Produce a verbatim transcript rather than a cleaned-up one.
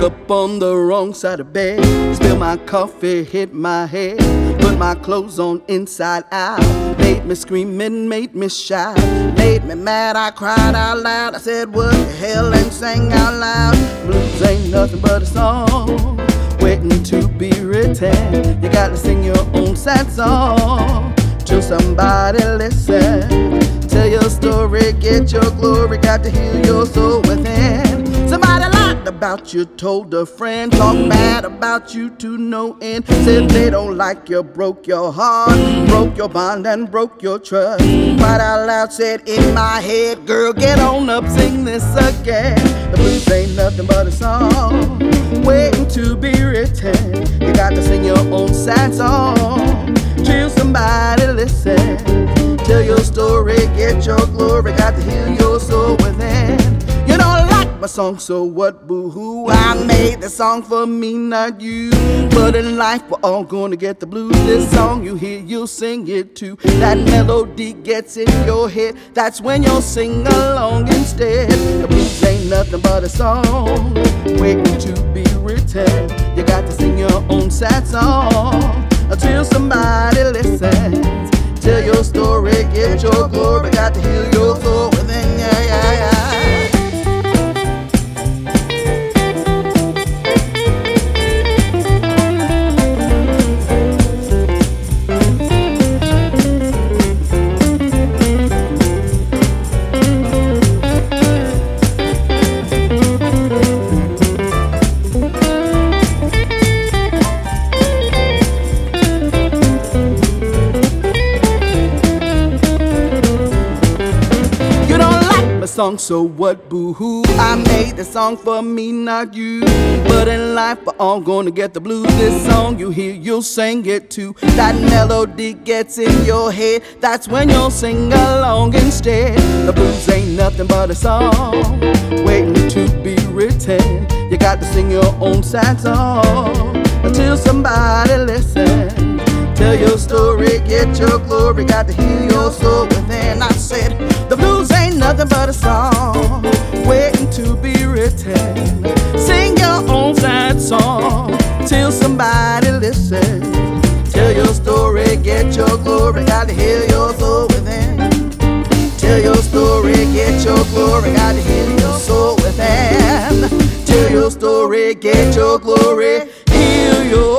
up on the wrong side of bed. Spill my coffee, hit my head. Put my clothes on inside out. Made me scream and made me shout. Made me mad, I cried out loud. I said what the hell, and sang out loud. Blues ain't nothing but a song waiting to be written. You gotta sing your own sad song to somebody listen. Tell your story, get your glory. Got to heal your soul within. Somebody lied about you, told a friend. Talk bad about you to no end. Said they don't like you, broke your heart, broke your bond and broke your trust. Cried out loud, said in my head, girl, get on up, sing this again. The blues ain't nothing but a song waiting to be written. You got to sing your own sad song till somebody listen. Tell your story, get your glory. Got to heal your soul within. You don't like my song, so what, boo-hoo? I made the song for me, not you. But in life, we're all gonna get the blues. This song you hear, you'll sing it too. That melody gets in your head. That's when you'll sing along instead. The blues ain't nothing but a song waiting to be written. You got to sing your own sad song until somebody listens. Tell your story, get your glory. Got to heal your soul within, yeah, yeah, yeah. Song, so what, boo-hoo? I made the song for me, not you. But in life, we're all gonna get the blues. This song you hear, you'll sing it too. That melody gets in your head. That's when you'll sing along instead. The blues ain't nothing but a song waiting to be written. You got to sing your own sad song until somebody listens. Tell your story, get your glory. Got to heal your soul within. I said the blues ain't nothing but a song waiting to be written. Sing your own sad song till somebody listens. Tell your story, get your glory. Got to heal your soul within. Tell your story, get your glory. Got to heal your soul within. Tell your story, get your glory. Heal your